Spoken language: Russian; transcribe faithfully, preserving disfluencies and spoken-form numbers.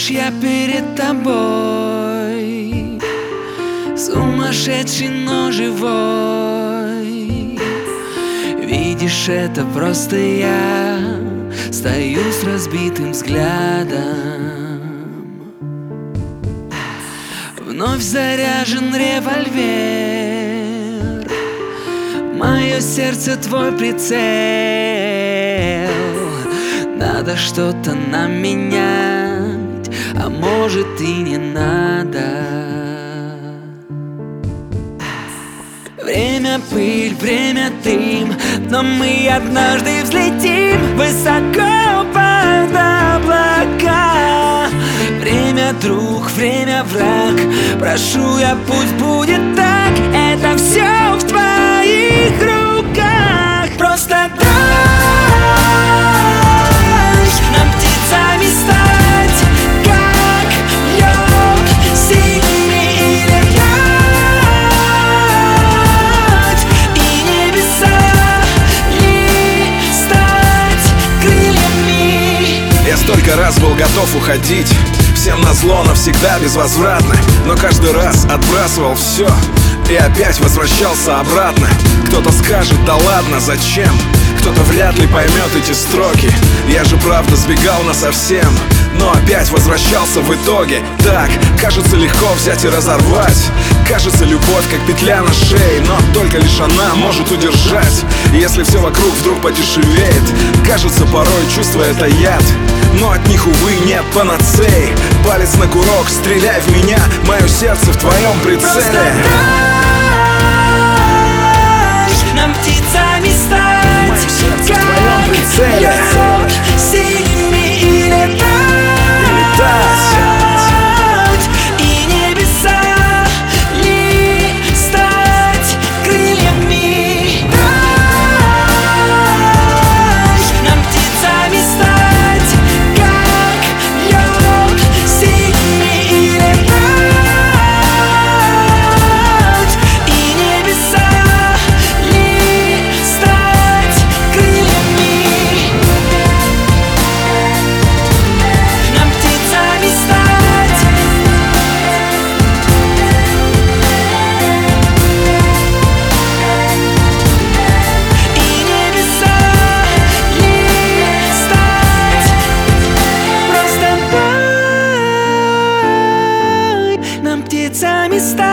Видишь, я перед тобой, сумасшедший, но живой. Видишь, это просто я стою с разбитым взглядом. Вновь заряжен револьвер, мое сердце твой прицел. Надо что-то нам менять, а может и не надо. Время пыль, время дым, но мы однажды взлетим высоко под облака. Время друг, время враг, прошу я, пусть будет так. Это все в твоих руках. Просто дай нам птицами стать, как лед, сильными и летать, и небеса листать крыльями. Я столько раз был готов уходить, всем назло, навсегда безвозвратно, но каждый раз отбрасывал все и опять возвращался обратно. Кто-то скажет: да ладно, зачем? Кто-то вряд ли поймет эти строки. Я же правда сбегал насовсем, но опять возвращался в итоге. Так, кажется, легко взять и разорвать. Кажется, любовь как петля на шее, но только лишь она может удержать, если все вокруг вдруг подешевеет. Кажется, порой чувство — это яд, но от них, увы, нет панацеи. Палец на курок, стреляй в меня, мое сердце в твоем прицеле. Нам птицами стать, мое сердце как в твоем прицеле. лед, сильными и летать, и небеса листать крыльями. Нам птицами стать, как лед, сильными и летать, и небеса листать крыльями. Нам птицами стать, и небеса листать. Просто дай нам птицами стать.